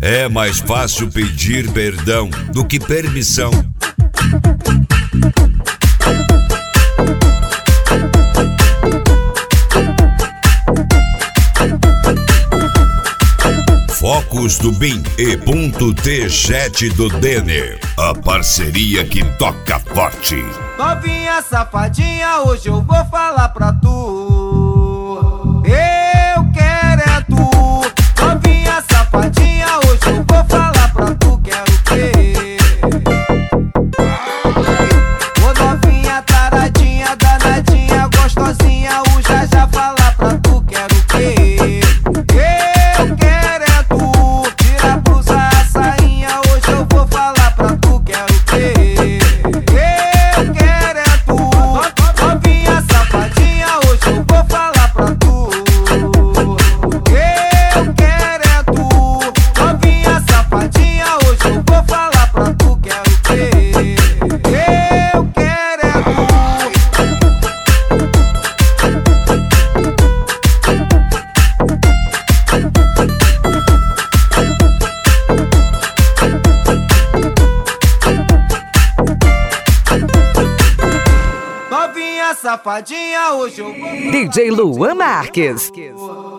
É mais fácil pedir perdão do que permissão. Focus do BIM e Ponto T7 do Denner. A parceria que toca forte. Novinha safadinha, hoje eu vou falar pra tu. Eu quero é tu. Novinha safadinha, hoje eu vou falar pra tu. Quero o quê? Ô novinha taradinha, danadinha, gostosinha, o já falar pra tu. Quero o quê? Eu quero é tu. Tira a blusa, a sainha, hoje eu vou falar pra tu. Quero o quê? Eu quero é tu. Novinha safadinha, hoje eu vou falar pra tu. Eu quero é tu. Novinha safadinha, hoje eu vou falar pra tu. Quero o quê? Eu quero é tu. Novinha safadinha, hoje eu vou DJ Luan Marques.